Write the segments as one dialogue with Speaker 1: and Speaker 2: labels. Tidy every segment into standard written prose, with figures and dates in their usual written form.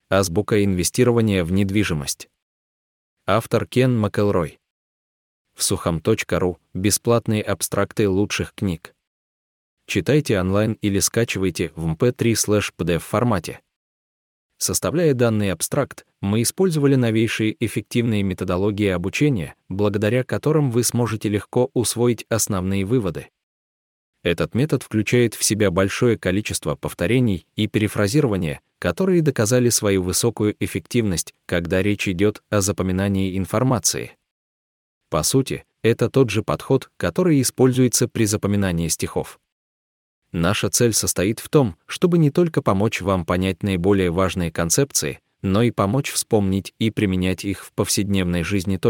Speaker 1: Азбука инвестирования в недвижимость. Автор Кен Макэлрой. Всухом.ру. Бесплатные абстракты лучших книг. Читайте онлайн или скачивайте в mp3/pdf формате. Составляя данный абстракт, мы использовали новейшие эффективные методологии обучения, благодаря которым вы сможете легко усвоить основные выводы. Этот метод включает в себя большое количество повторений и перефразирования, которые доказали свою высокую эффективность, когда речь идет о запоминании информации. По сути, это тот же подход, который используется при запоминании стихов. Наша цель состоит в том, чтобы не только помочь вам понять наиболее важные концепции, но и помочь вспомнить и применять их в повседневной жизни.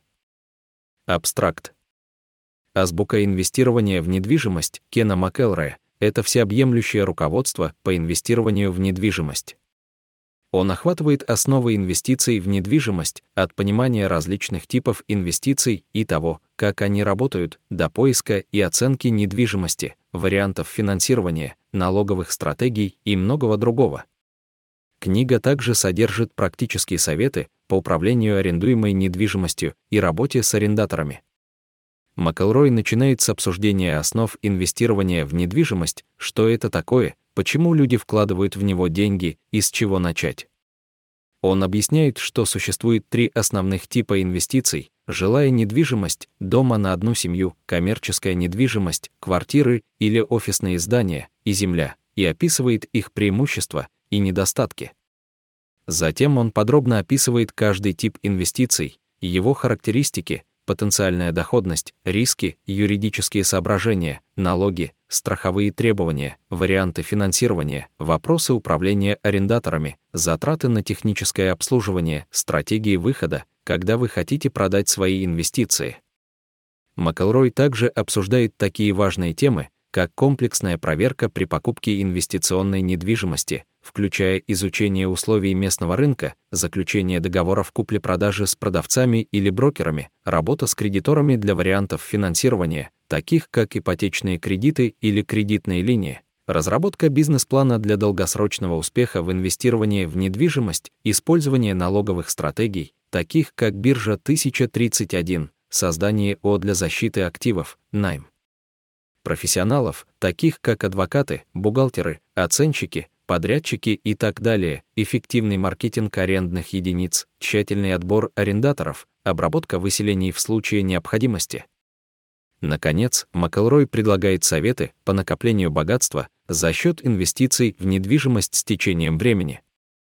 Speaker 1: Абстракт. Азбука инвестирования в недвижимость Кена Макэлроя — это всеобъемлющее руководство по инвестированию в недвижимость. Он охватывает основы инвестиций в недвижимость, от понимания различных типов инвестиций и того, как они работают, до поиска и оценки недвижимости, вариантов финансирования, налоговых стратегий и многого другого. Книга также содержит практические советы по управлению арендуемой недвижимостью и работе с арендаторами. Макэлрой начинает с обсуждения основ инвестирования в недвижимость, что это такое, почему люди вкладывают в него деньги и с чего начать. Он объясняет, что существует 3 основных типа инвестиций: жилая недвижимость, дома на одну семью, коммерческая недвижимость, квартиры или офисные здания, и земля, и описывает их преимущества и недостатки. Затем он подробно описывает каждый тип инвестиций, его характеристики, потенциальная доходность, риски, юридические соображения, налоги, страховые требования, варианты финансирования, вопросы управления арендаторами, затраты на техническое обслуживание, стратегии выхода, когда вы хотите продать свои инвестиции. Макэлрой также обсуждает такие важные темы, как комплексная проверка при покупке инвестиционной недвижимости, включая изучение условий местного рынка, заключение договоров купли-продажи с продавцами или брокерами, работа с кредиторами для вариантов финансирования, таких как ипотечные кредиты или кредитные линии, разработка бизнес-плана для долгосрочного успеха в инвестировании в недвижимость, использование налоговых стратегий, таких как биржа 1031, создание ООО для защиты активов, найм профессионалов, таких как адвокаты, бухгалтеры, оценщики, подрядчики и так далее, эффективный маркетинг арендных единиц, тщательный отбор арендаторов, обработка выселений в случае необходимости. Наконец, Макэлрой предлагает советы по накоплению богатства за счет инвестиций в недвижимость с течением времени.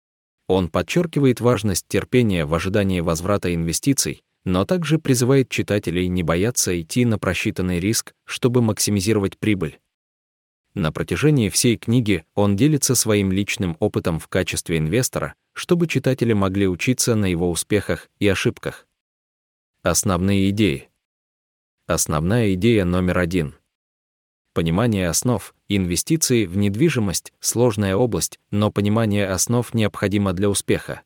Speaker 1: Он подчеркивает важность терпения в ожидании возврата инвестиций, но также призывает читателей не бояться идти на просчитанный риск, чтобы максимизировать прибыль. На протяжении всей книги он делится своим личным опытом в качестве инвестора, чтобы читатели могли учиться на его успехах и ошибках. Основные идеи. Основная идея номер 1. Понимание основ. Инвестиции в недвижимость — сложная область, но понимание основ необходимо для успеха.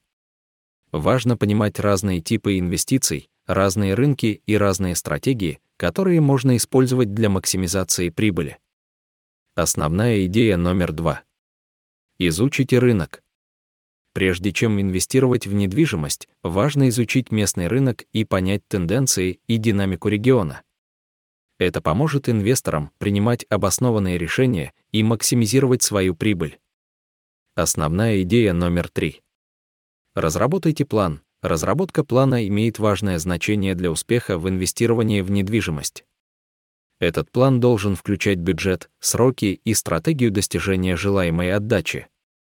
Speaker 1: Важно понимать разные типы инвестиций, разные рынки и разные стратегии, которые можно использовать для максимизации прибыли. Основная идея номер 2. Изучите рынок. Прежде чем инвестировать в недвижимость, важно изучить местный рынок и понять тенденции и динамику региона. Это поможет инвесторам принимать обоснованные решения и максимизировать свою прибыль. Основная идея номер 3. Разработайте план. Разработка плана имеет важное значение для успеха в инвестировании в недвижимость. Этот план должен включать бюджет, сроки и стратегию достижения желаемой отдачи.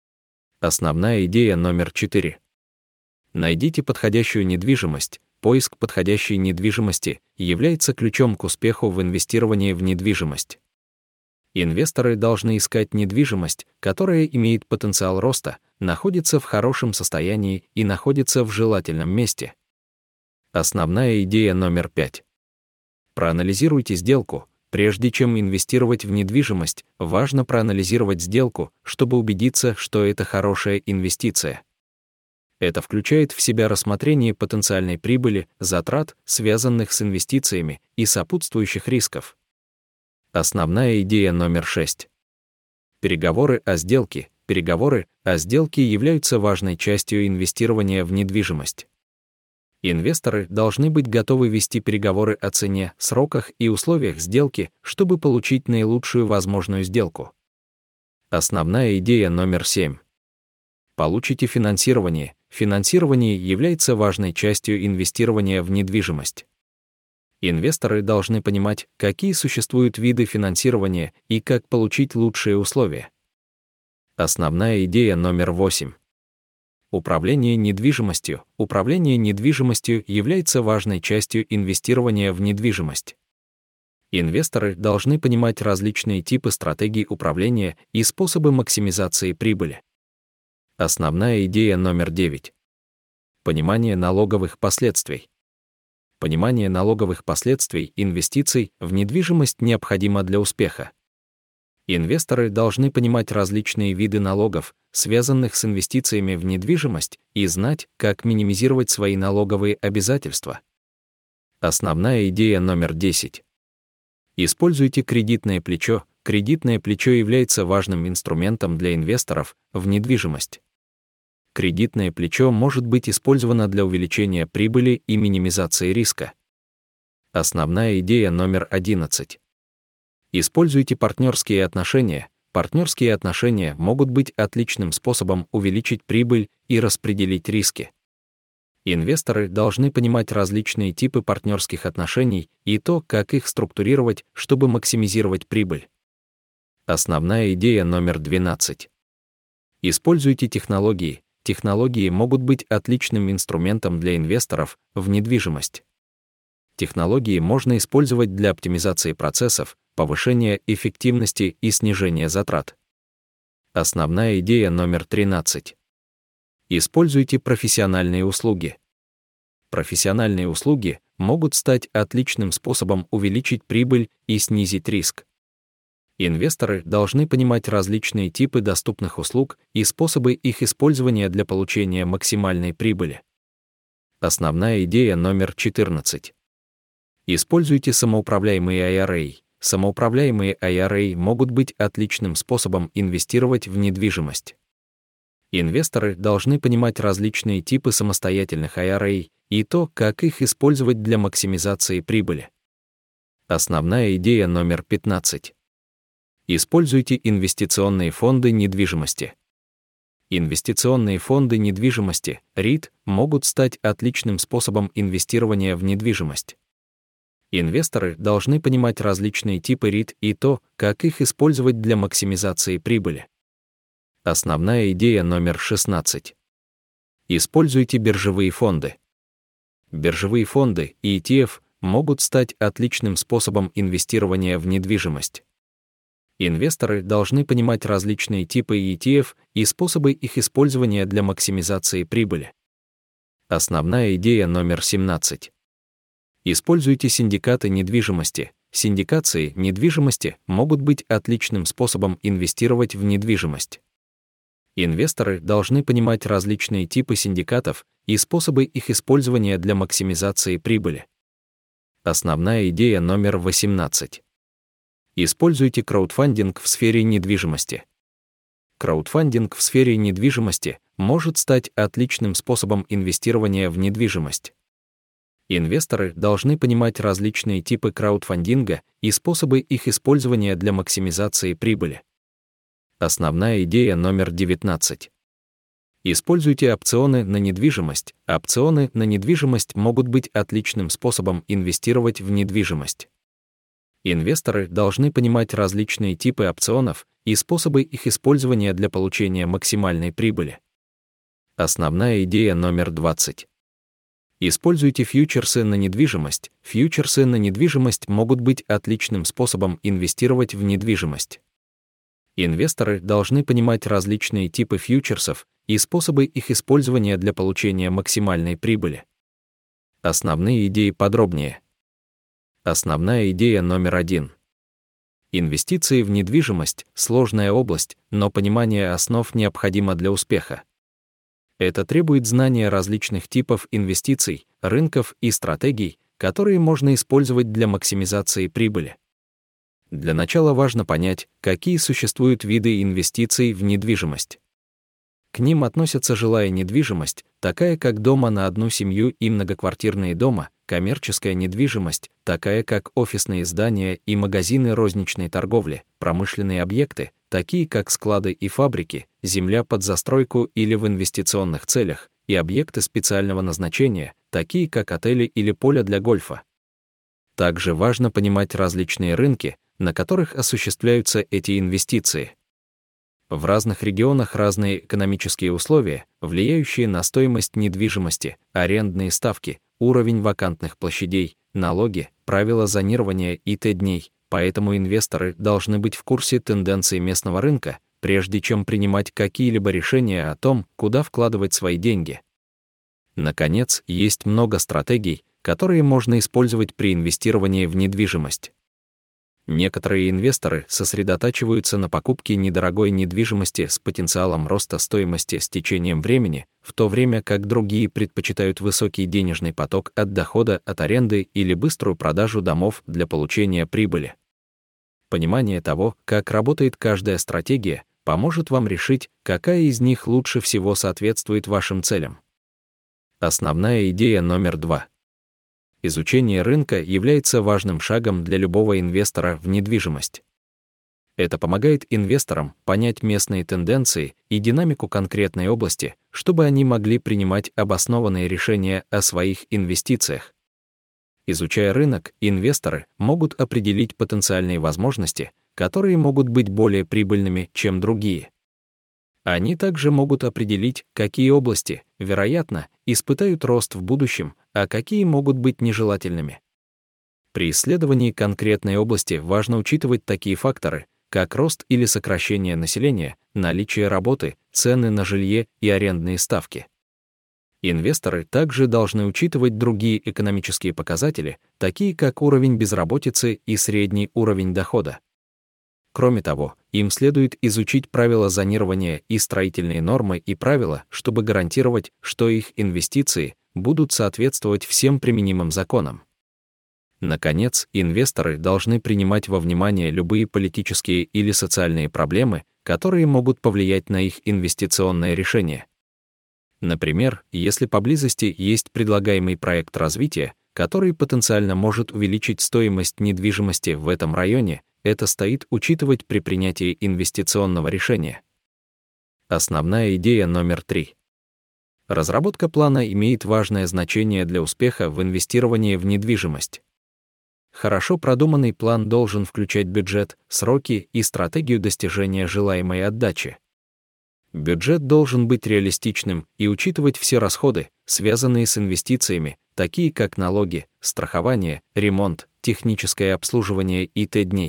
Speaker 1: Основная идея номер 4. Найдите подходящую недвижимость. Поиск подходящей недвижимости является ключом к успеху в инвестировании в недвижимость. Инвесторы должны искать недвижимость, которая имеет потенциал роста, находится в хорошем состоянии и находится в желательном месте. Основная идея номер 5. Проанализируйте сделку. Прежде чем инвестировать в недвижимость, важно проанализировать сделку, чтобы убедиться, что это хорошая инвестиция. Это включает в себя рассмотрение потенциальной прибыли, затрат, связанных с инвестициями, и сопутствующих рисков. Основная идея номер 6. Переговоры о сделке. переговоры о сделке являются важной частью инвестирования в недвижимость. Инвесторы должны быть готовы вести переговоры о цене, сроках и условиях сделки, чтобы получить наилучшую возможную сделку. Основная идея номер 7. Получите финансирование. Финансирование является важной частью инвестирования в недвижимость. Инвесторы должны понимать, какие существуют виды финансирования и как получить лучшие условия. Основная идея номер 8. Управление недвижимостью. Управление недвижимостью является важной частью инвестирования в недвижимость. Инвесторы должны понимать различные типы стратегий управления и способы максимизации прибыли. Основная идея номер 9. Понимание налоговых последствий. Понимание налоговых последствий инвестиций в недвижимость необходимо для успеха. Инвесторы должны понимать различные виды налогов, связанных с инвестициями в недвижимость, и знать, как минимизировать свои налоговые обязательства. Основная идея номер 10. Используйте кредитное плечо. Кредитное плечо является важным инструментом для инвесторов в недвижимость. Кредитное плечо может быть использовано для увеличения прибыли и минимизации риска. Основная идея номер 11. Используйте партнерские отношения. Партнерские отношения могут быть отличным способом увеличить прибыль и распределить риски. Инвесторы должны понимать различные типы партнерских отношений и то, как их структурировать, чтобы максимизировать прибыль. Основная идея номер 12. Используйте технологии. Технологии могут быть отличным инструментом для инвесторов в недвижимость. Технологии можно использовать для оптимизации процессов, повышения эффективности и снижения затрат. Основная идея номер 13. Используйте профессиональные услуги. Профессиональные услуги могут стать отличным способом увеличить прибыль и снизить риск. Инвесторы должны понимать различные типы доступных услуг и способы их использования для получения максимальной прибыли. Основная идея номер 14. Используйте самоуправляемые IRA. Самоуправляемые IRA могут быть отличным способом инвестировать в недвижимость. Инвесторы должны понимать различные типы самостоятельных IRA и то, как их использовать для максимизации прибыли. Основная идея номер 15. Используйте инвестиционные фонды недвижимости. Инвестиционные фонды недвижимости, REIT, могут стать отличным способом инвестирования в недвижимость. Инвесторы должны понимать различные типы REIT и то, как их использовать для максимизации прибыли. Основная идея номер 16. Используйте биржевые фонды. Биржевые фонды и ETF могут стать отличным способом инвестирования в недвижимость. Инвесторы должны понимать различные типы ETF и способы их использования для максимизации прибыли. Основная идея номер 17. Используйте синдикаты недвижимости. Синдикации недвижимости могут быть отличным способом инвестировать в недвижимость. Инвесторы должны понимать различные типы синдикатов и способы их использования для максимизации прибыли. Основная идея номер 18. Используйте краудфандинг в сфере недвижимости. Краудфандинг в сфере недвижимости может стать отличным способом инвестирования в недвижимость. Инвесторы должны понимать различные типы краудфандинга и способы их использования для максимизации прибыли. Основная идея номер 19. Используйте опционы на недвижимость. Опционы на недвижимость могут быть отличным способом инвестировать в недвижимость. Инвесторы должны понимать различные типы опционов и способы их использования для получения максимальной прибыли. Основная идея номер 20. Используйте фьючерсы на недвижимость. Фьючерсы на недвижимость могут быть отличным способом инвестировать в недвижимость. Инвесторы должны понимать различные типы фьючерсов и способы их использования для получения максимальной прибыли. Основные идеи подробнее. Основная идея номер 1. Инвестиции в недвижимость – сложная область, но понимание основ необходимо для успеха. Это требует знания различных типов инвестиций, рынков и стратегий, которые можно использовать для максимизации прибыли. Для начала важно понять, какие существуют виды инвестиций в недвижимость. К ним относятся жилая недвижимость, такая как дома на одну семью и многоквартирные дома, коммерческая недвижимость, такая как офисные здания и магазины розничной торговли, промышленные объекты, такие как склады и фабрики, земля под застройку или в инвестиционных целях, и объекты специального назначения, такие как отели или поля для гольфа. Также важно понимать различные рынки, на которых осуществляются эти инвестиции. В разных регионах разные экономические условия, влияющие на стоимость недвижимости, арендные ставки, уровень вакантных площадей, налоги, правила зонирования и т.д. Поэтому инвесторы должны быть в курсе тенденций местного рынка, прежде чем принимать какие-либо решения о том, куда вкладывать свои деньги. Наконец, есть много стратегий, которые можно использовать при инвестировании в недвижимость. Некоторые инвесторы сосредотачиваются на покупке недорогой недвижимости с потенциалом роста стоимости с течением времени, в то время как другие предпочитают высокий денежный поток от дохода от аренды или быструю продажу домов для получения прибыли. Понимание того, как работает каждая стратегия, поможет вам решить, какая из них лучше всего соответствует вашим целям. Основная идея номер 2. Изучение рынка является важным шагом для любого инвестора в недвижимость. Это помогает инвесторам понять местные тенденции и динамику конкретной области, чтобы они могли принимать обоснованные решения о своих инвестициях. Изучая рынок, инвесторы могут определить потенциальные возможности, которые могут быть более прибыльными, чем другие. Они также могут определить, какие области, вероятно, испытают рост в будущем, а какие могут быть нежелательными. При исследовании конкретной области важно учитывать такие факторы, как рост или сокращение населения, наличие работы, цены на жилье и арендные ставки. Инвесторы также должны учитывать другие экономические показатели, такие как уровень безработицы и средний уровень дохода. Кроме того, им следует изучить правила зонирования и строительные нормы и правила, чтобы гарантировать, что их инвестиции будут соответствовать всем применимым законам. Наконец, инвесторы должны принимать во внимание любые политические или социальные проблемы, которые могут повлиять на их инвестиционное решение. Например, если поблизости есть предлагаемый проект развития, который потенциально может увеличить стоимость недвижимости в этом районе, это стоит учитывать при принятии инвестиционного решения. Основная идея номер 3. Разработка плана имеет важное значение для успеха в инвестировании в недвижимость. Хорошо продуманный план должен включать бюджет, сроки и стратегию достижения желаемой отдачи. Бюджет должен быть реалистичным и учитывать все расходы, связанные с инвестициями, такие как налоги, страхование, ремонт, техническое обслуживание и т.д.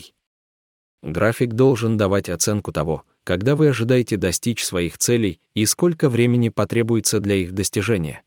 Speaker 1: График должен давать оценку того, когда вы ожидаете достичь своих целей и сколько времени потребуется для их достижения.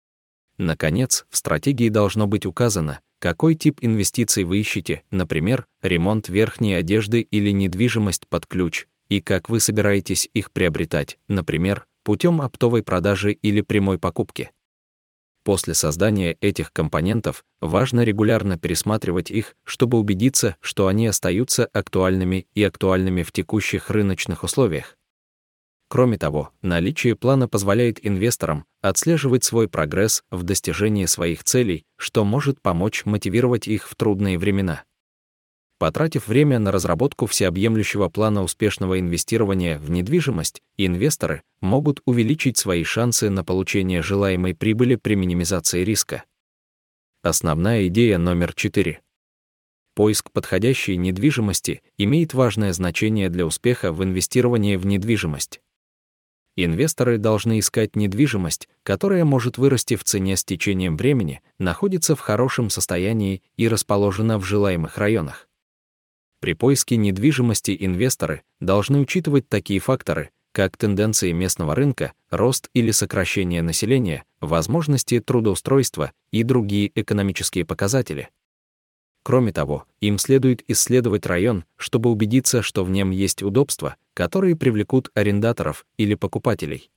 Speaker 1: Наконец, в стратегии должно быть указано, какой тип инвестиций вы ищете, например, ремонт верхней одежды или недвижимость под ключ, и как вы собираетесь их приобретать, например, путем оптовой продажи или прямой покупки. После создания этих компонентов важно регулярно пересматривать их, чтобы убедиться, что они остаются актуальными в текущих рыночных условиях. Кроме того, наличие плана позволяет инвесторам отслеживать свой прогресс в достижении своих целей, что может помочь мотивировать их в трудные времена. Потратив время на разработку всеобъемлющего плана успешного инвестирования в недвижимость, инвесторы могут увеличить свои шансы на получение желаемой прибыли при минимизации риска. Основная идея номер 4. Поиск подходящей недвижимости имеет важное значение для успеха в инвестировании в недвижимость. Инвесторы должны искать недвижимость, которая может вырасти в цене с течением времени, находится в хорошем состоянии и расположена в желаемых районах. При поиске недвижимости инвесторы должны учитывать такие факторы, как тенденции местного рынка, рост или сокращение населения, возможности трудоустройства и другие экономические показатели. Кроме того, им следует исследовать район, чтобы убедиться, что в нем есть удобства, которые привлекут арендаторов или покупателей.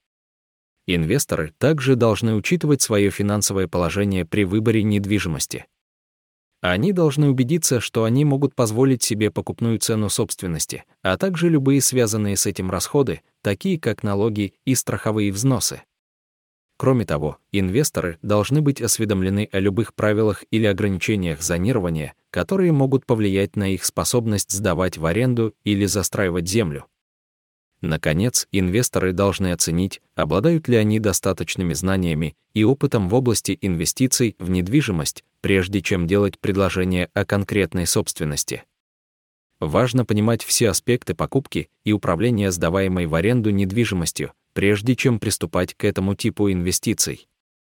Speaker 1: Инвесторы также должны учитывать свое финансовое положение при выборе недвижимости. Они должны убедиться, что они могут позволить себе покупную цену собственности, а также любые связанные с этим расходы, такие как налоги и страховые взносы. Кроме того, инвесторы должны быть осведомлены о любых правилах или ограничениях зонирования, которые могут повлиять на их способность сдавать в аренду или застраивать землю. Наконец, инвесторы должны оценить, обладают ли они достаточными знаниями и опытом в области инвестиций в недвижимость, прежде чем делать предложение о конкретной собственности. Важно понимать все аспекты покупки и управления сдаваемой в аренду недвижимостью, прежде чем приступать к этому типу инвестиций.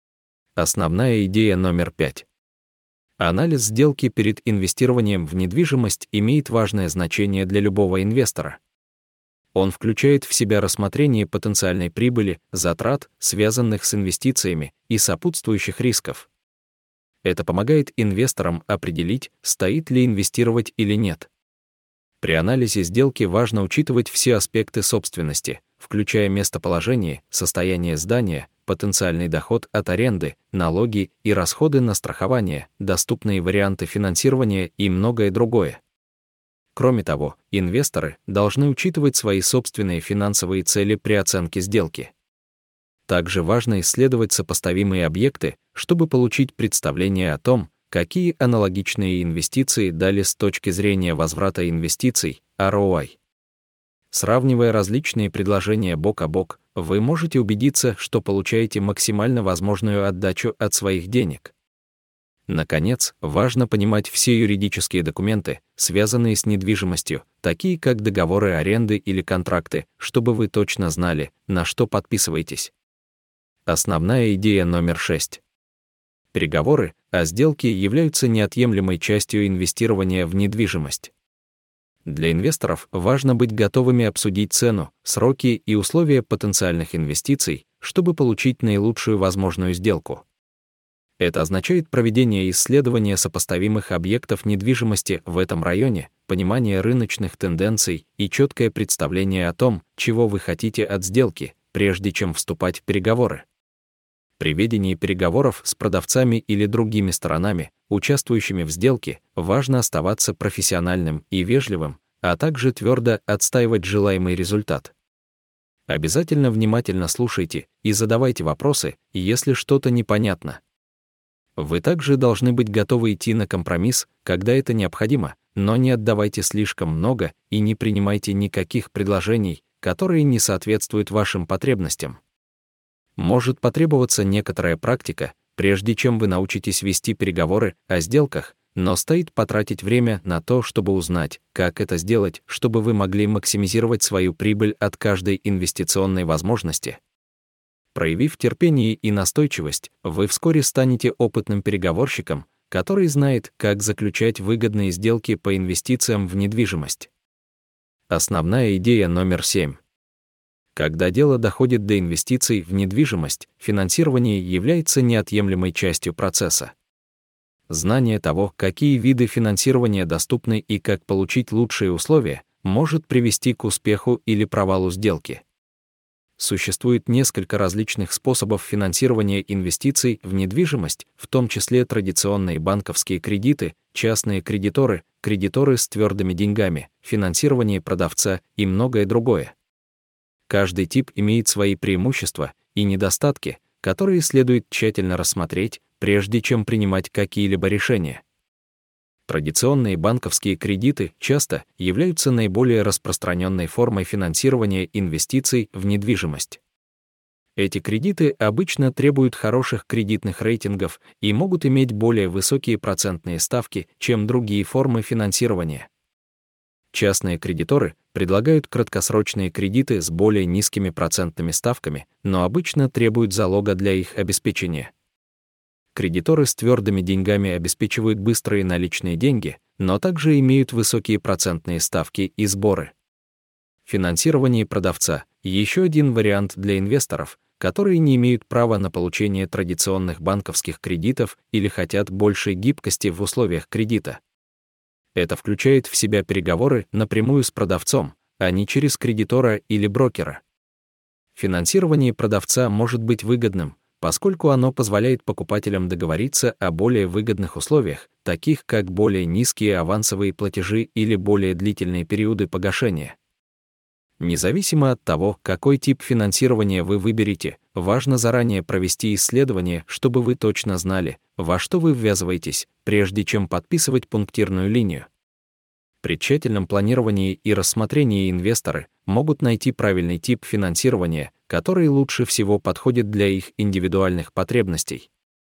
Speaker 1: Основная идея номер 5. Анализ сделки перед инвестированием в недвижимость имеет важное значение для любого инвестора. Он включает в себя рассмотрение потенциальной прибыли, затрат, связанных с инвестициями, и сопутствующих рисков. Это помогает инвесторам определить, стоит ли инвестировать или нет. При анализе сделки важно учитывать все аспекты собственности, включая местоположение, состояние здания, потенциальный доход от аренды, налоги и расходы на страхование, доступные варианты финансирования и многое другое. Кроме того, инвесторы должны учитывать свои собственные финансовые цели при оценке сделки. Также важно исследовать сопоставимые объекты, чтобы получить представление о том, какие аналогичные инвестиции дали с точки зрения возврата инвестиций, ROI. Сравнивая различные предложения бок о бок, вы можете убедиться, что получаете максимально возможную отдачу от своих денег. Наконец, важно понимать все юридические документы, связанные с недвижимостью, такие как договоры аренды или контракты, чтобы вы точно знали, на что подписываетесь. Основная идея номер 6. Переговоры о сделке являются неотъемлемой частью инвестирования в недвижимость. Для инвесторов важно быть готовыми обсудить цену, сроки и условия потенциальных инвестиций, чтобы получить наилучшую возможную сделку. Это означает проведение исследования сопоставимых объектов недвижимости в этом районе, понимание рыночных тенденций и четкое представление о том, чего вы хотите от сделки, прежде чем вступать в переговоры. При ведении переговоров с продавцами или другими сторонами, участвующими в сделке, важно оставаться профессиональным и вежливым, а также твердо отстаивать желаемый результат. Обязательно внимательно слушайте и задавайте вопросы, если что-то непонятно. Вы также должны быть готовы идти на компромисс, когда это необходимо, но не отдавайте слишком много и не принимайте никаких предложений, которые не соответствуют вашим потребностям. Может потребоваться некоторая практика, прежде чем вы научитесь вести переговоры о сделках, но стоит потратить время на то, чтобы узнать, как это сделать, чтобы вы могли максимизировать свою прибыль от каждой инвестиционной возможности. Проявив терпение и настойчивость, вы вскоре станете опытным переговорщиком, который знает, как заключать выгодные сделки по инвестициям в недвижимость. Основная идея номер 7. Когда дело доходит до инвестиций в недвижимость, финансирование является неотъемлемой частью процесса. Знание того, какие виды финансирования доступны и как получить лучшие условия, может привести к успеху или провалу сделки. Существует несколько различных способов финансирования инвестиций в недвижимость, в том числе традиционные банковские кредиты, частные кредиторы, кредиторы с твердыми деньгами, финансирование продавца и многое другое. Каждый тип имеет свои преимущества и недостатки, которые следует тщательно рассмотреть, прежде чем принимать какие-либо решения. Традиционные банковские кредиты часто являются наиболее распространенной формой финансирования инвестиций в недвижимость. Эти кредиты обычно требуют хороших кредитных рейтингов и могут иметь более высокие процентные ставки, чем другие формы финансирования. Частные кредиторы предлагают краткосрочные кредиты с более низкими процентными ставками, но обычно требуют залога для их обеспечения. Кредиторы с твердыми деньгами обеспечивают быстрые наличные деньги, но также имеют высокие процентные ставки и сборы. Финансирование продавца — еще один вариант для инвесторов, которые не имеют права на получение традиционных банковских кредитов или хотят большей гибкости в условиях кредита. Это включает в себя переговоры напрямую с продавцом, а не через кредитора или брокера. Финансирование продавца может быть выгодным, поскольку оно позволяет покупателям договориться о более выгодных условиях, таких как более низкие авансовые платежи или более длительные периоды погашения. Независимо от того, какой тип финансирования вы выберете, важно заранее провести исследование, чтобы вы точно знали, во что вы ввязываетесь, прежде чем подписывать пунктирную линию. При тщательном планировании и рассмотрении инвесторы могут найти правильный тип финансирования, который лучше всего подходит для их индивидуальных потребностей.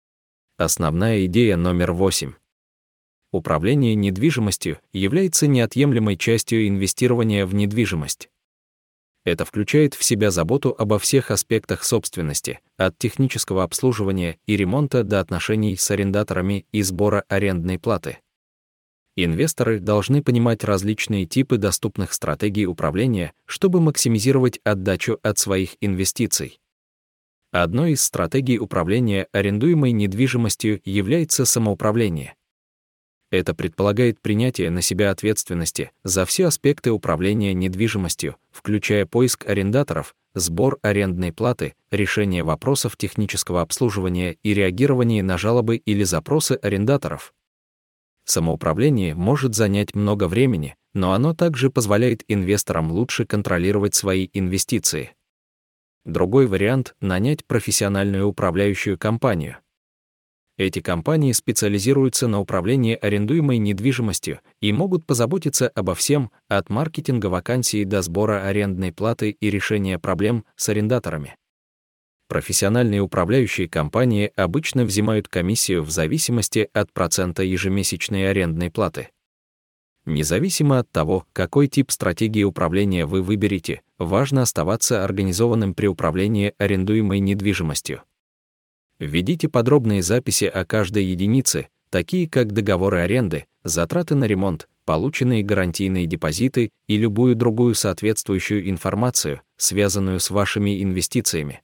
Speaker 1: Основная идея номер 8. Управление недвижимостью является неотъемлемой частью инвестирования в недвижимость. Это включает в себя заботу обо всех аспектах собственности, от технического обслуживания и ремонта до отношений с арендаторами и сбора арендной платы. Инвесторы должны понимать различные типы доступных стратегий управления, чтобы максимизировать отдачу от своих инвестиций. Одной из стратегий управления арендуемой недвижимостью является самоуправление. Это предполагает принятие на себя ответственности за все аспекты управления недвижимостью, включая поиск арендаторов, сбор арендной платы, решение вопросов технического обслуживания и реагирование на жалобы или запросы арендаторов. Самоуправление может занять много времени, но оно также позволяет инвесторам лучше контролировать свои инвестиции. Другой вариант — нанять профессиональную управляющую компанию. Эти компании специализируются на управлении арендуемой недвижимостью и могут позаботиться обо всем, от маркетинга вакансий до сбора арендной платы и решения проблем с арендаторами. Профессиональные управляющие компании обычно взимают комиссию в зависимости от процента ежемесячной арендной платы. Независимо от того, какой тип стратегии управления вы выберете, важно оставаться организованным при управлении арендуемой недвижимостью. Введите подробные записи о каждой единице, такие как договоры аренды, затраты на ремонт, полученные гарантийные депозиты и любую другую соответствующую информацию, связанную с вашими инвестициями.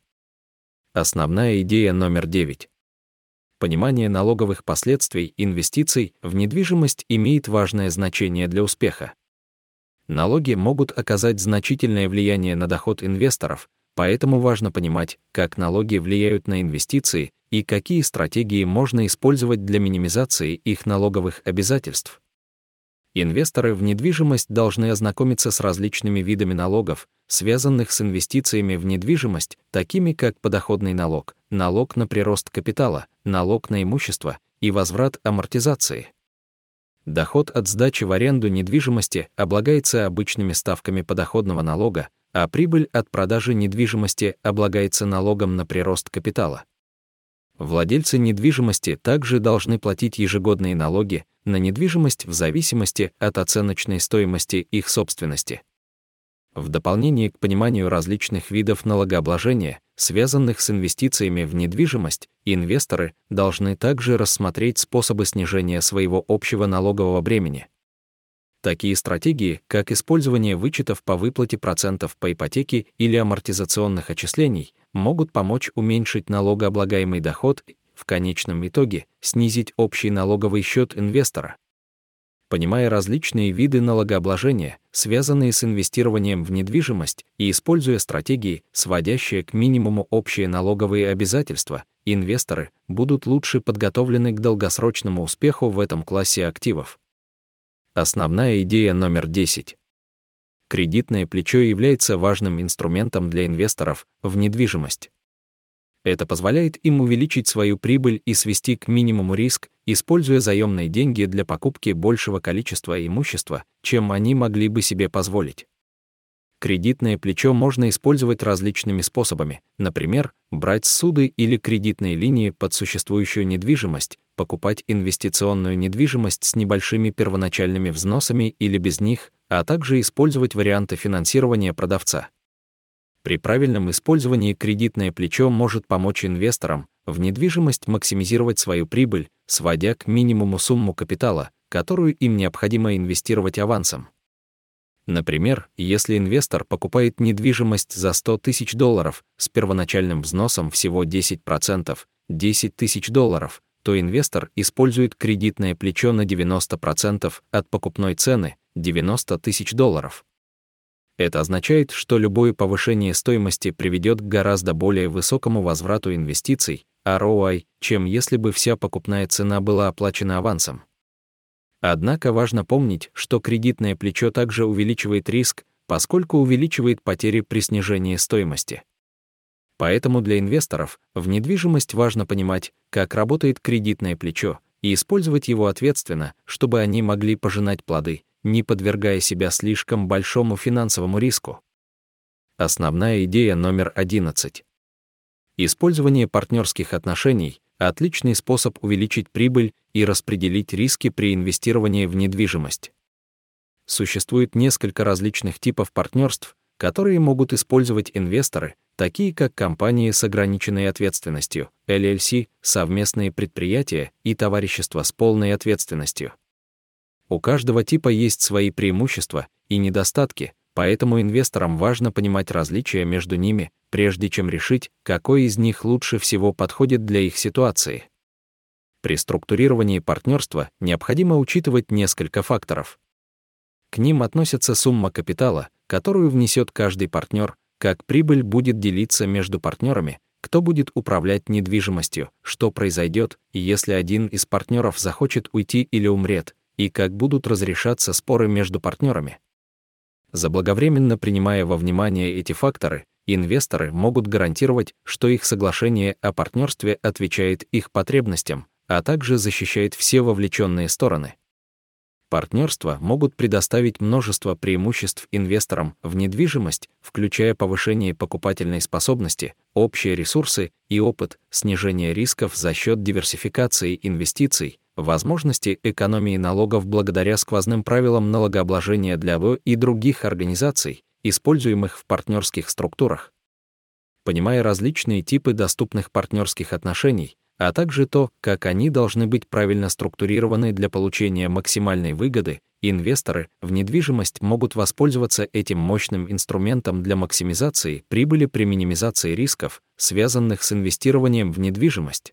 Speaker 1: Основная идея номер 9. Понимание налоговых последствий инвестиций в недвижимость имеет важное значение для успеха. Налоги могут оказать значительное влияние на доход инвесторов, поэтому важно понимать, как налоги влияют на инвестиции и какие стратегии можно использовать для минимизации их налоговых обязательств. Инвесторы в недвижимость должны ознакомиться с различными видами налогов, связанных с инвестициями в недвижимость, такими как подоходный налог, налог на прирост капитала, налог на имущество и возврат амортизации. Доход от сдачи в аренду недвижимости облагается обычными ставками подоходного налога, а прибыль от продажи недвижимости облагается налогом на прирост капитала. Владельцы недвижимости также должны платить ежегодные налоги на недвижимость в зависимости от оценочной стоимости их собственности. В дополнение к пониманию различных видов налогообложения, связанных с инвестициями в недвижимость, инвесторы должны также рассмотреть способы снижения своего общего налогового бремени. Такие стратегии, как использование вычетов по выплате процентов по ипотеке или амортизационных отчислений, могут помочь уменьшить налогооблагаемый доход и, в конечном итоге, снизить общий налоговый счет инвестора. Понимая различные виды налогообложения, связанные с инвестированием в недвижимость, и используя стратегии, сводящие к минимуму общие налоговые обязательства, инвесторы будут лучше подготовлены к долгосрочному успеху в этом классе активов. Основная идея номер 10. Кредитное плечо является важным инструментом для инвесторов в недвижимость. Это позволяет им увеличить свою прибыль и свести к минимуму риск, используя заемные деньги для покупки большего количества имущества, чем они могли бы себе позволить. Кредитное плечо можно использовать различными способами, например, брать ссуды или кредитные линии под существующую недвижимость, покупать инвестиционную недвижимость с небольшими первоначальными взносами или без них, а также использовать варианты финансирования продавца. При правильном использовании кредитное плечо может помочь инвесторам в недвижимость максимизировать свою прибыль, сводя к минимуму сумму капитала, которую им необходимо инвестировать авансом. Например, если инвестор покупает недвижимость за $100 тысяч с первоначальным взносом всего 10%, $10 тысяч, то инвестор использует кредитное плечо на 90% от покупной цены, $90 тысяч. Это означает, что любое повышение стоимости приведет к гораздо более высокому возврату инвестиций, ROI, чем если бы вся покупная цена была оплачена авансом. Однако важно помнить, что кредитное плечо также увеличивает риск, поскольку увеличивает потери при снижении стоимости. Поэтому для инвесторов в недвижимость важно понимать, как работает кредитное плечо, и использовать его ответственно, чтобы они могли пожинать плоды, не подвергая себя слишком большому финансовому риску. Основная идея номер 11. Использование партнерских отношений – отличный способ увеличить прибыль и распределить риски при инвестировании в недвижимость. Существует несколько различных типов партнерств, которые могут использовать инвесторы, такие как компании с ограниченной ответственностью, LLC, совместные предприятия и товарищества с полной ответственностью. У каждого типа есть свои преимущества и недостатки, поэтому инвесторам важно понимать различия между ними, прежде чем решить, какой из них лучше всего подходит для их ситуации. При структурировании партнерства необходимо учитывать несколько факторов. К ним относятся сумма капитала, которую внесет каждый партнер, как прибыль будет делиться между партнерами, кто будет управлять недвижимостью, что произойдет, если один из партнеров захочет уйти или умрет, и как будут разрешаться споры между партнерами. Заблаговременно принимая во внимание эти факторы, инвесторы могут гарантировать, что их соглашение о партнерстве отвечает их потребностям, а также защищает все вовлеченные стороны. Партнерства могут предоставить множество преимуществ инвесторам в недвижимость, включая повышение покупательной способности, общие ресурсы и опыт, снижение рисков за счет диверсификации инвестиций, возможности экономии налогов благодаря сквозным правилам налогообложения для ВО и других организаций, используемых в партнерских структурах. Понимая различные типы доступных партнерских отношений, а также то, как они должны быть правильно структурированы для получения максимальной выгоды, инвесторы в недвижимость могут воспользоваться этим мощным инструментом для максимизации прибыли при минимизации рисков, связанных с инвестированием в недвижимость.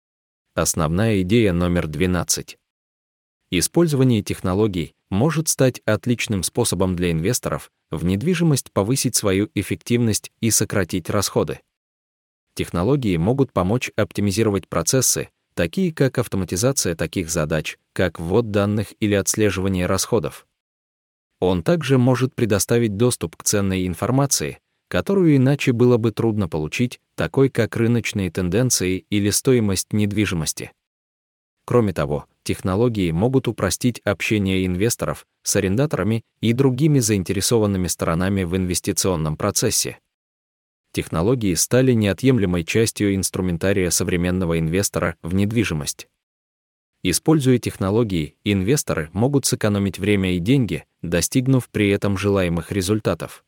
Speaker 1: Основная идея номер 12. Использование технологий может стать отличным способом для инвесторов в недвижимость повысить свою эффективность и сократить расходы. Технологии могут помочь оптимизировать процессы, такие как автоматизация таких задач, как ввод данных или отслеживание расходов. Он также может предоставить доступ к ценной информации, которую иначе было бы трудно получить, такой как рыночные тенденции или стоимость недвижимости. Кроме того, технологии могут упростить общение инвесторов с арендаторами и другими заинтересованными сторонами в инвестиционном процессе. Технологии стали неотъемлемой частью инструментария современного инвестора в недвижимость. Используя технологии, инвесторы могут сэкономить время и деньги, достигнув при этом желаемых результатов.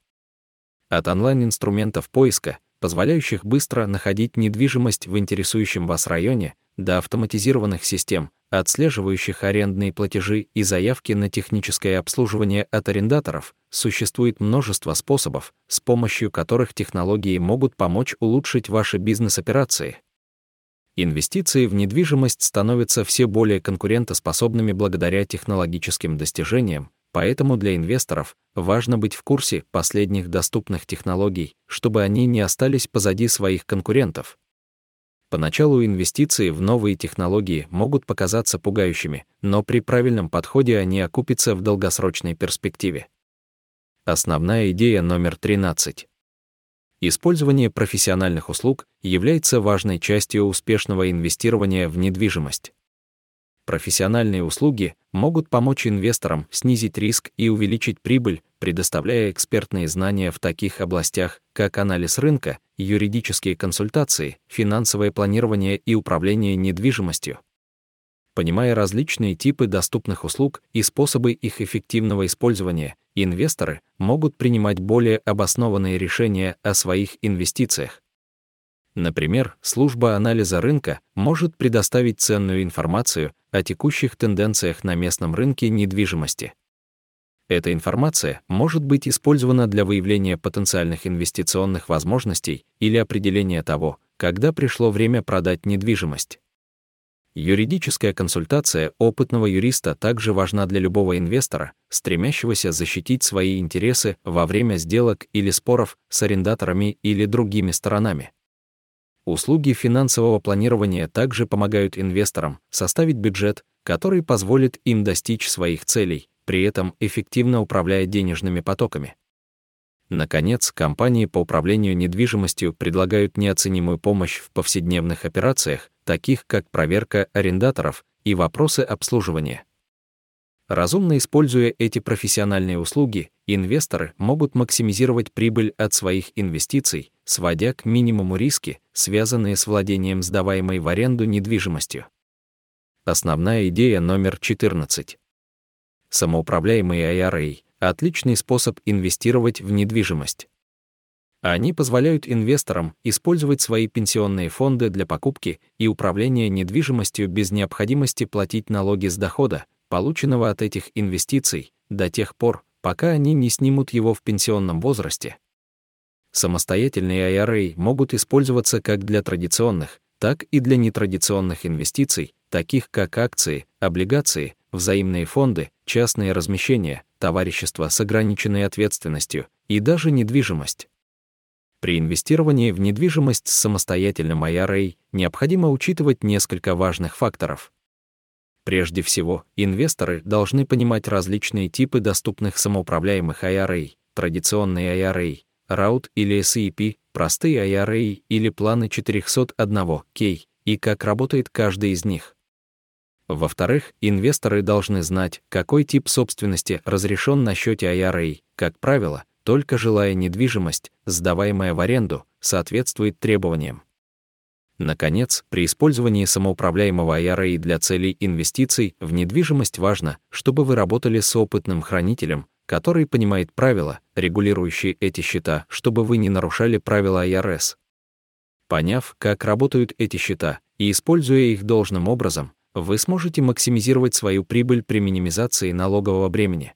Speaker 1: От онлайн-инструментов поиска, позволяющих быстро находить недвижимость в интересующем вас районе, до автоматизированных систем, отслеживающих арендные платежи и заявки на техническое обслуживание от арендаторов, существует множество способов, с помощью которых технологии могут помочь улучшить ваши бизнес-операции. Инвестиции в недвижимость становятся все более конкурентоспособными благодаря технологическим достижениям, поэтому для инвесторов важно быть в курсе последних доступных технологий, чтобы они не остались позади своих конкурентов. Поначалу инвестиции в новые технологии могут показаться пугающими, но при правильном подходе они окупятся в долгосрочной перспективе. Основная идея номер 13. Использование профессиональных услуг является важной частью успешного инвестирования в недвижимость. Профессиональные услуги могут помочь инвесторам снизить риск и увеличить прибыль, предоставляя экспертные знания в таких областях, как анализ рынка, юридические консультации, финансовое планирование и управление недвижимостью. Понимая различные типы доступных услуг и способы их эффективного использования, инвесторы могут принимать более обоснованные решения о своих инвестициях. Например, служба анализа рынка может предоставить ценную информацию о текущих тенденциях на местном рынке недвижимости. Эта информация может быть использована для выявления потенциальных инвестиционных возможностей или определения того, когда пришло время продать недвижимость. Юридическая консультация опытного юриста также важна для любого инвестора, стремящегося защитить свои интересы во время сделок или споров с арендаторами или другими сторонами. Услуги финансового планирования также помогают инвесторам составить бюджет, который позволит им достичь своих целей, при этом эффективно управляя денежными потоками. Наконец, компании по управлению недвижимостью предлагают неоценимую помощь в повседневных операциях, таких как проверка арендаторов и вопросы обслуживания. Разумно используя эти профессиональные услуги, инвесторы могут максимизировать прибыль от своих инвестиций, сводя к минимуму риски, связанные с владением сдаваемой в аренду недвижимостью. Основная идея номер 14. Самоуправляемые IRA – отличный способ инвестировать в недвижимость. Они позволяют инвесторам использовать свои пенсионные фонды для покупки и управления недвижимостью без необходимости платить налоги с дохода, полученного от этих инвестиций, до тех пор, пока они не снимут его в пенсионном возрасте. Самостоятельные IRA могут использоваться как для традиционных, так и для нетрадиционных инвестиций, таких как акции, облигации, взаимные фонды, частные размещения, товарищества с ограниченной ответственностью и даже недвижимость. При инвестировании в недвижимость с самостоятельным IRA необходимо учитывать несколько важных факторов. Прежде всего, инвесторы должны понимать различные типы доступных самоуправляемых IRA, традиционные IRA, RAUT или SEP, простые IRA или планы 401k, и как работает каждый из них. Во-вторых, инвесторы должны знать, какой тип собственности разрешен на счете IRA. Как правило, только жилая недвижимость, сдаваемая в аренду, соответствует требованиям. Наконец, при использовании самоуправляемого IRA для целей инвестиций в недвижимость важно, чтобы вы работали с опытным хранителем, который понимает правила, регулирующие эти счета, чтобы вы не нарушали правила IRS. Поняв, как работают эти счета, и используя их должным образом, вы сможете максимизировать свою прибыль при минимизации налогового бремени.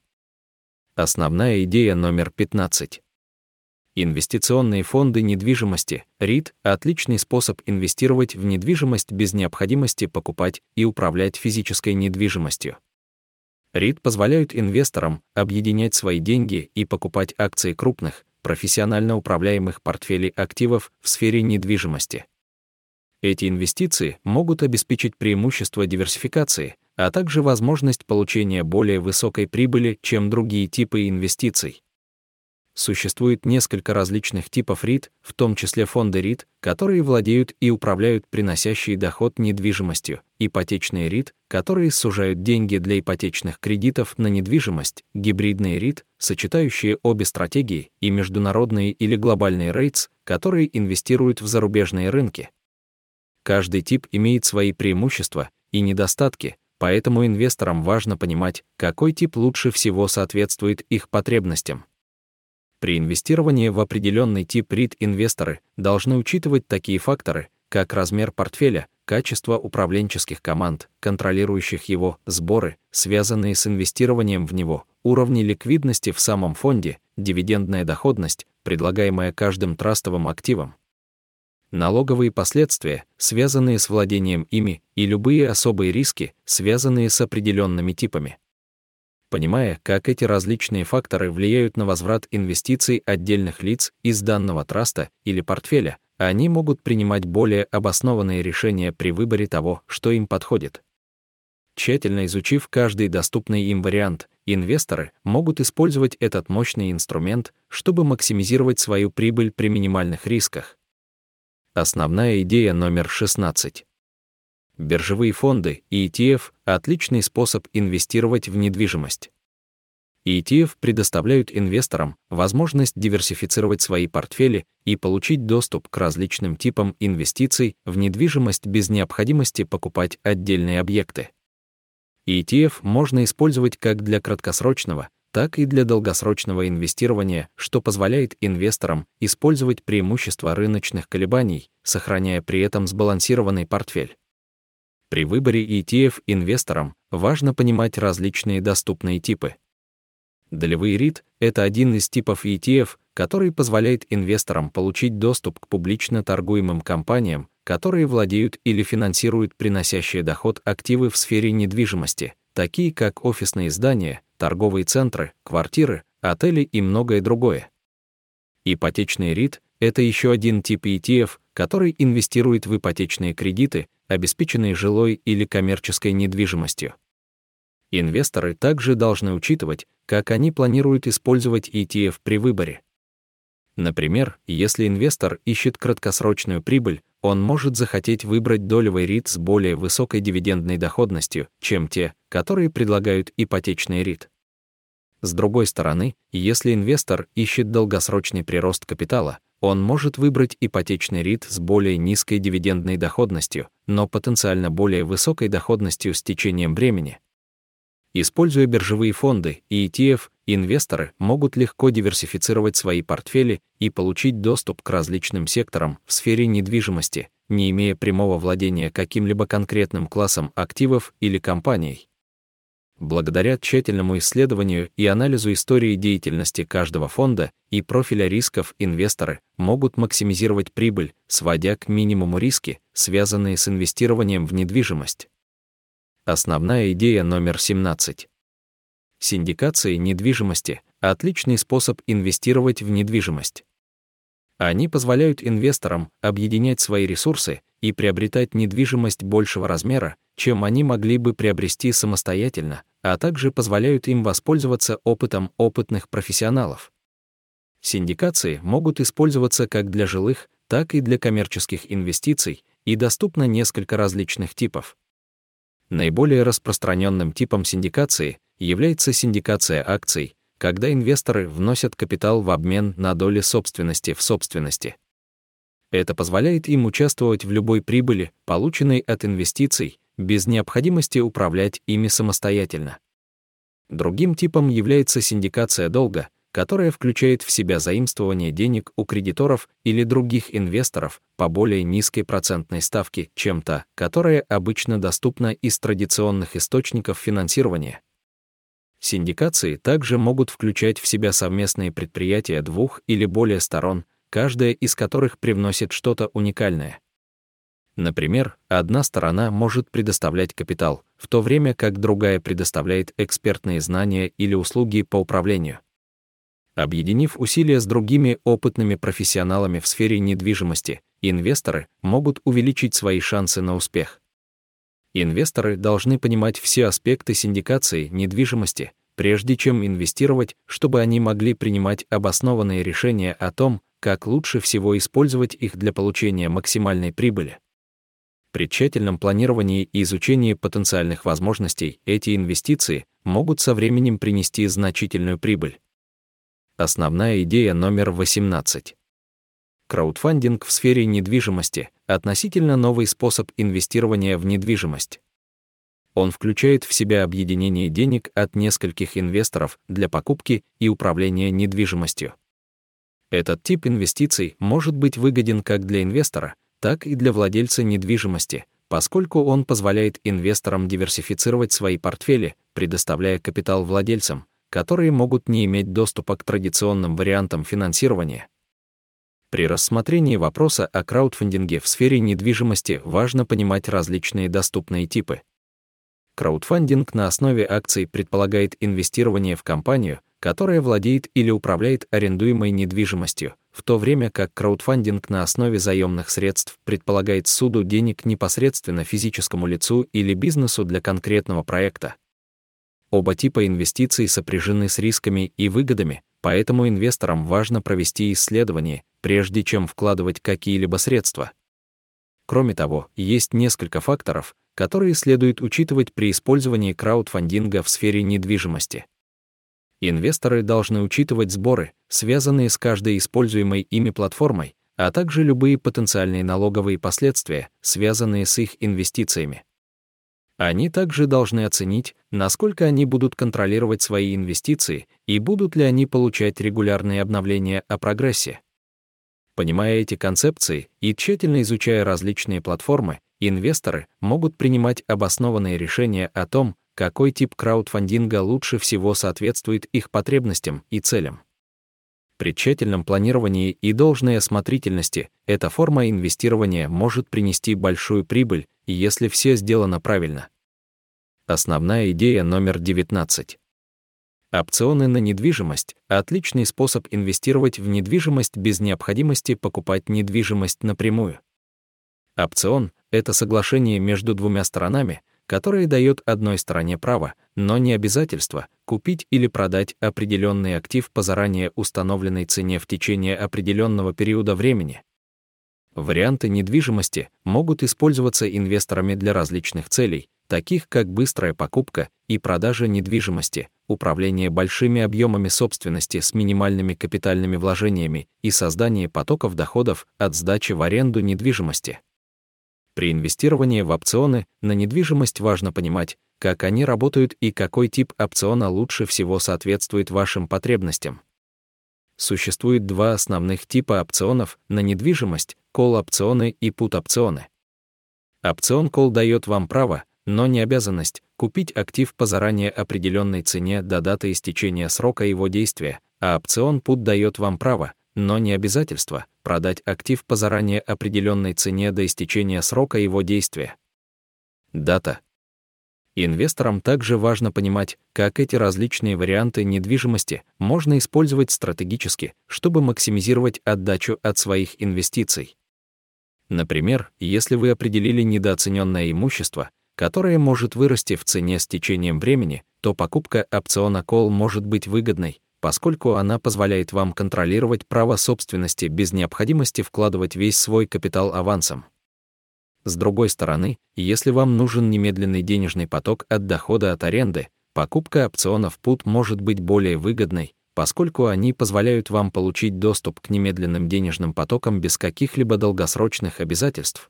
Speaker 1: Основная идея номер 15. Инвестиционные фонды недвижимости, REIT – отличный способ инвестировать в недвижимость без необходимости покупать и управлять физической недвижимостью. REIT позволяют инвесторам объединять свои деньги и покупать акции крупных, профессионально управляемых портфелей активов в сфере недвижимости. Эти инвестиции могут обеспечить преимущество диверсификации, а также возможность получения более высокой прибыли, чем другие типы инвестиций. Существует несколько различных типов REIT, в том числе фонды REIT, которые владеют и управляют приносящей доход недвижимостью, ипотечные REIT, которые сужают деньги для ипотечных кредитов на недвижимость, гибридные REIT, сочетающие обе стратегии, и международные или глобальные REITs, которые инвестируют в зарубежные рынки. Каждый тип имеет свои преимущества и недостатки, поэтому инвесторам важно понимать, какой тип лучше всего соответствует их потребностям. При инвестировании в определенный тип REIT инвесторы должны учитывать такие факторы, как размер портфеля, качество управленческих команд, контролирующих его, сборы, связанные с инвестированием в него, уровни ликвидности в самом фонде, дивидендная доходность, предлагаемая каждым трастовым активом, налоговые последствия, связанные с владением ими, и любые особые риски, связанные с определенными типами. Понимая, как эти различные факторы влияют на возврат инвестиций отдельных лиц из данного траста или портфеля, они могут принимать более обоснованные решения при выборе того, что им подходит. Тщательно изучив каждый доступный им вариант, инвесторы могут использовать этот мощный инструмент, чтобы максимизировать свою прибыль при минимальных рисках. Основная идея номер 16. Биржевые фонды и ETF – отличный способ инвестировать в недвижимость. ETF предоставляют инвесторам возможность диверсифицировать свои портфели и получить доступ к различным типам инвестиций в недвижимость без необходимости покупать отдельные объекты. ETF можно использовать как для краткосрочного, так и для долгосрочного инвестирования, что позволяет инвесторам использовать преимущества рыночных колебаний, сохраняя при этом сбалансированный портфель. При выборе ETF инвесторам важно понимать различные доступные типы. Долевые REIT – это один из типов ETF, который позволяет инвесторам получить доступ к публично торгуемым компаниям, которые владеют или финансируют приносящие доход активы в сфере недвижимости, такие как офисные здания, торговые центры, квартиры, отели и многое другое. Ипотечный REIT — это еще один тип ETF, который инвестирует в ипотечные кредиты, обеспеченные жилой или коммерческой недвижимостью. Инвесторы также должны учитывать, как они планируют использовать ETF при выборе. Например, если инвестор ищет краткосрочную прибыль, он может захотеть выбрать долевый REIT с более высокой дивидендной доходностью, чем те, которые предлагают ипотечный REIT. С другой стороны, если инвестор ищет долгосрочный прирост капитала, он может выбрать ипотечный REIT с более низкой дивидендной доходностью, но потенциально более высокой доходностью с течением времени. Используя биржевые фонды и ETF, инвесторы могут легко диверсифицировать свои портфели и получить доступ к различным секторам в сфере недвижимости, не имея прямого владения каким-либо конкретным классом активов или компанией. Благодаря тщательному исследованию и анализу истории деятельности каждого фонда и профиля рисков, инвесторы могут максимизировать прибыль, сводя к минимуму риски, связанные с инвестированием в недвижимость. Основная идея номер 17. Синдикации недвижимости — отличный способ инвестировать в недвижимость. Они позволяют инвесторам объединять свои ресурсы и приобретать недвижимость большего размера, чем они могли бы приобрести самостоятельно, а также позволяют им воспользоваться опытом опытных профессионалов. Синдикации могут использоваться как для жилых, так и для коммерческих инвестиций, и доступно несколько различных типов. Наиболее распространенным типом синдикации является синдикация акций, когда инвесторы вносят капитал в обмен на доли собственности в собственности. Это позволяет им участвовать в любой прибыли, полученной от инвестиций, без необходимости управлять ими самостоятельно. Другим типом является синдикация долга, которая включает в себя заимствование денег у кредиторов или других инвесторов по более низкой процентной ставке, чем та, которая обычно доступна из традиционных источников финансирования. Синдикации также могут включать в себя совместные предприятия двух или более сторон, каждая из которых привносит что-то уникальное. Например, одна сторона может предоставлять капитал, в то время как другая предоставляет экспертные знания или услуги по управлению. Объединив усилия с другими опытными профессионалами в сфере недвижимости, инвесторы могут увеличить свои шансы на успех. Инвесторы должны понимать все аспекты синдикации недвижимости, прежде чем инвестировать, чтобы они могли принимать обоснованные решения о том, как лучше всего использовать их для получения максимальной прибыли. При тщательном планировании и изучении потенциальных возможностей эти инвестиции могут со временем принести значительную прибыль. Основная идея номер 18. Краудфандинг в сфере недвижимости — относительно новый способ инвестирования в недвижимость. Он включает в себя объединение денег от нескольких инвесторов для покупки и управления недвижимостью. Этот тип инвестиций может быть выгоден как для инвестора, так и для владельца недвижимости, поскольку он позволяет инвесторам диверсифицировать свои портфели, предоставляя капитал владельцам, которые могут не иметь доступа к традиционным вариантам финансирования. При рассмотрении вопроса о краудфандинге в сфере недвижимости важно понимать различные доступные типы. Краудфандинг на основе акций предполагает инвестирование в компанию, которая владеет или управляет арендуемой недвижимостью, в то время как краудфандинг на основе заемных средств предполагает суду денег непосредственно физическому лицу или бизнесу для конкретного проекта. Оба типа инвестиций сопряжены с рисками и выгодами, поэтому инвесторам важно провести исследование, прежде чем вкладывать какие-либо средства. Кроме того, есть несколько факторов, которые следует учитывать при использовании краудфандинга в сфере недвижимости. Инвесторы должны учитывать сборы, связанные с каждой используемой ими платформой, а также любые потенциальные налоговые последствия, связанные с их инвестициями. Они также должны оценить, насколько они будут контролировать свои инвестиции и будут ли они получать регулярные обновления о прогрессе. Понимая эти концепции и тщательно изучая различные платформы, инвесторы могут принимать обоснованные решения о том, какой тип краудфандинга лучше всего соответствует их потребностям и целям. При тщательном планировании и должной осмотрительности эта форма инвестирования может принести большую прибыль, если все сделано правильно. Основная идея номер 19. Опционы на недвижимость – отличный способ инвестировать в недвижимость без необходимости покупать недвижимость напрямую. Опцион – это соглашение между двумя сторонами, которое дает одной стороне право, но не обязательство, купить или продать определенный актив по заранее установленной цене в течение определенного периода времени. Варианты недвижимости могут использоваться инвесторами для различных целей, таких как быстрая покупка и продажа недвижимости, управление большими объемами собственности с минимальными капитальными вложениями и создание потоков доходов от сдачи в аренду недвижимости. При инвестировании в опционы на недвижимость важно понимать, как они работают и какой тип опциона лучше всего соответствует вашим потребностям. Существует два основных типа опционов на недвижимость – колл-опционы и пут-опционы. Опцион колл дает вам право, но не обязанность, купить актив по заранее определенной цене до даты истечения срока его действия, а опцион пут дает вам право, но не обязательство, продать актив по заранее определенной цене до истечения срока его действия. Дата. Инвесторам также важно понимать, как эти различные варианты недвижимости можно использовать стратегически, чтобы максимизировать отдачу от своих инвестиций. Например, если вы определили недооцененное имущество, которое может вырасти в цене с течением времени, то покупка опциона колл может быть выгодной, поскольку она позволяет вам контролировать право собственности без необходимости вкладывать весь свой капитал авансом. С другой стороны, если вам нужен немедленный денежный поток от дохода от аренды, покупка опционов пут может быть более выгодной, поскольку они позволяют вам получить доступ к немедленным денежным потокам без каких-либо долгосрочных обязательств.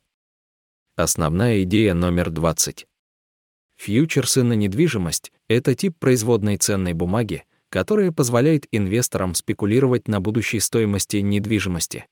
Speaker 1: Основная идея номер 20. Фьючерсы на недвижимость – это тип производной ценной бумаги, которая позволяет инвесторам спекулировать на будущей стоимости недвижимости.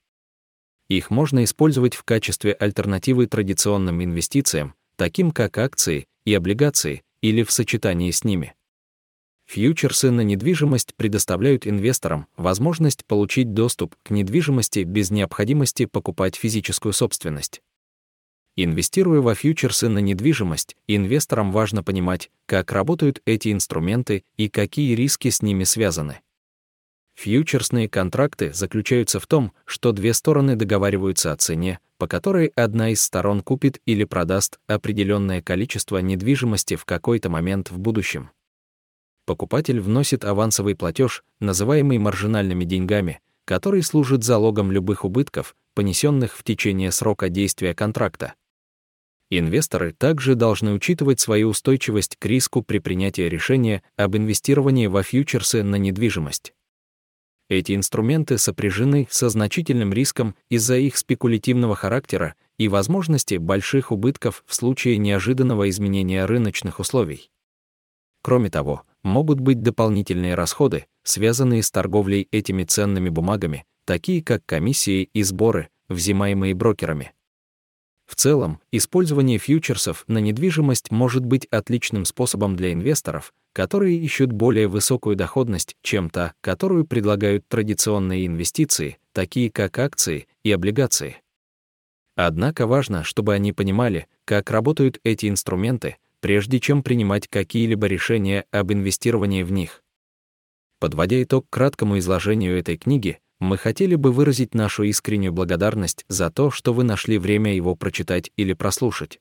Speaker 1: Их можно использовать в качестве альтернативы традиционным инвестициям, таким как акции и облигации, или в сочетании с ними. Фьючерсы на недвижимость предоставляют инвесторам возможность получить доступ к недвижимости без необходимости покупать физическую собственность. Инвестируя во фьючерсы на недвижимость, инвесторам важно понимать, как работают эти инструменты и какие риски с ними связаны. Фьючерсные контракты заключаются в том, что две стороны договариваются о цене, по которой одна из сторон купит или продаст определенное количество недвижимости в какой-то момент в будущем. Покупатель вносит авансовый платеж, называемый маржинальными деньгами, который служит залогом любых убытков, понесенных в течение срока действия контракта. Инвесторы также должны учитывать свою устойчивость к риску при принятии решения об инвестировании во фьючерсы на недвижимость. Эти инструменты сопряжены со значительным риском из-за их спекулятивного характера и возможности больших убытков в случае неожиданного изменения рыночных условий. Кроме того, могут быть дополнительные расходы, связанные с торговлей этими ценными бумагами, такие как комиссии и сборы, взимаемые брокерами. В целом, использование фьючерсов на недвижимость может быть отличным способом для инвесторов, которые ищут более высокую доходность, чем та, которую предлагают традиционные инвестиции, такие как акции и облигации. Однако важно, чтобы они понимали, как работают эти инструменты, прежде чем принимать какие-либо решения об инвестировании в них. Подводя итог краткому изложению этой книги, мы хотели бы выразить нашу искреннюю благодарность за то, что вы нашли время его прочитать или прослушать.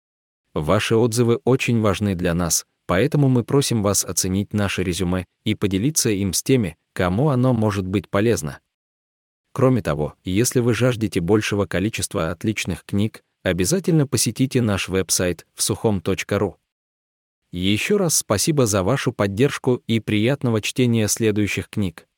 Speaker 1: Ваши отзывы очень важны для нас, поэтому мы просим вас оценить наше резюме и поделиться им с теми, кому оно может быть полезно. Кроме того, если вы жаждете большего количества отличных книг, обязательно посетите наш веб-сайт vsuchom.ru. Еще раз спасибо за вашу поддержку и приятного чтения следующих книг.